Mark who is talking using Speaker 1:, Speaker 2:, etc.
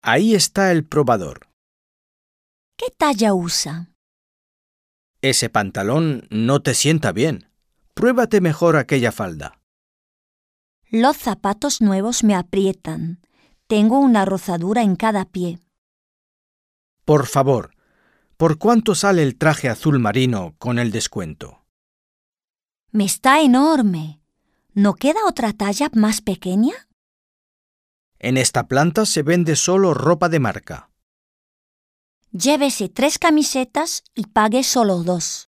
Speaker 1: Ahí está el probador.
Speaker 2: ¿Qué talla usa?
Speaker 1: Ese pantalón no te sienta bien. Pruébate mejor aquella falda.
Speaker 2: Los zapatos nuevos me aprietan. Tengo una rozadura en cada pie.
Speaker 1: Por favor, ¿por cuánto sale el traje azul marino con el descuento?
Speaker 2: Me está enorme. ¿No queda otra talla más pequeña?
Speaker 1: En esta planta se vende solo ropa de marca.
Speaker 2: Llévese 3 camisetas y pague solo 2.